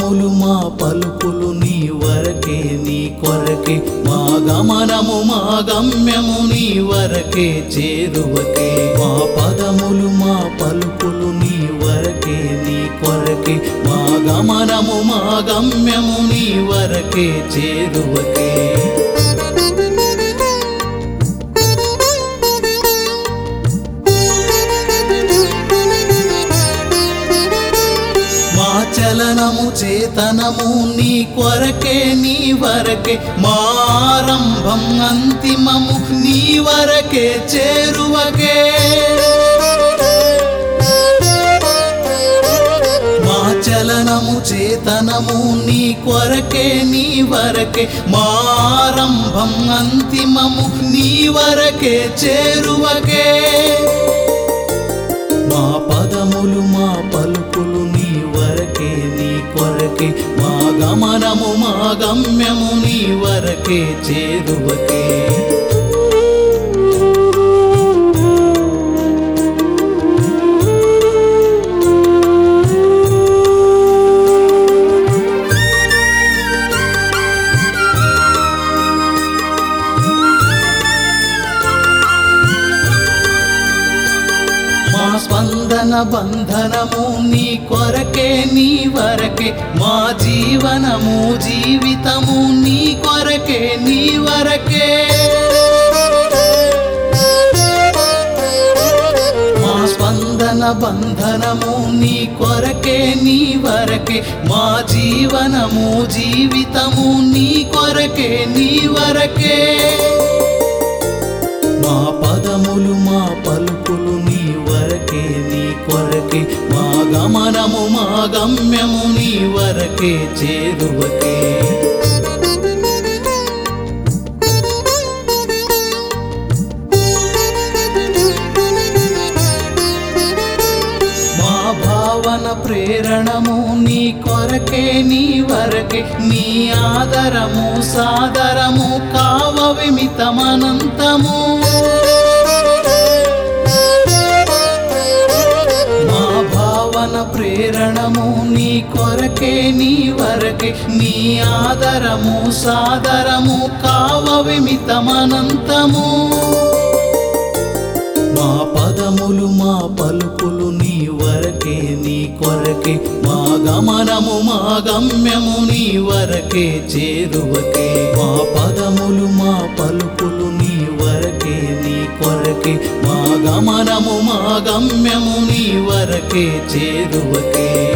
పదములు మా పలుకులు నీ వరకే నీ కొరకే మా గమనము మా గమ్యము నీ వరకే చేరువకే మా పదములు మా పలుకులు నీ వరకే నీ కొరకే మా గమనము మా గమ్యము నీ వరకే చేరువకే చలనము చేతనము నీ కొరకే నీ వరకే మారంభం అంతిమము నీ వరకే చేరువకే మా చలనము చేతనము నీ కొరకే నీ వరకే మారంభం అంతిమము నీ వరకే చేరువకే మా పదములు మా పలుకులు నీ వరకే నీ కొరకే మా గమనము మా గమ్యము నీ వరకే చేరువకే స్పందన బంధనము నీ కొరకే నీ వరకే మా జీవనము జీవితము నీ కొరకే నీ వరకే మా స్పందన బంధనము నీ కొరకే నీ వరకే మా జీవనము జీవితము నీ కొరకే నీ వరకే మా పదములు మా పలుకులు నీ వరకే నీ కొరకే మా గమనము మా గమ్యము నీ వరకే చేరువకే మా భావన ప్రేరణము నీ కొరకే నీ వరకే నీ ఆదరము సాదరము కావ విమితమనంతము మా భావన ప్రేరణము నీ కొరకే నీ వరకే నీ ఆదరము సాదరము కావ విమితమనంతము మా పదములు మా పలుకులు నీ వరకే నీ కొరకే మా గమనము మా గమ్యము నీ వరకే చేరువకే మా పదములు మా పలుకులు నీ వరకే నీ కొరకే మా గమనము మా గమ్యము నీ వరకే చేరువకే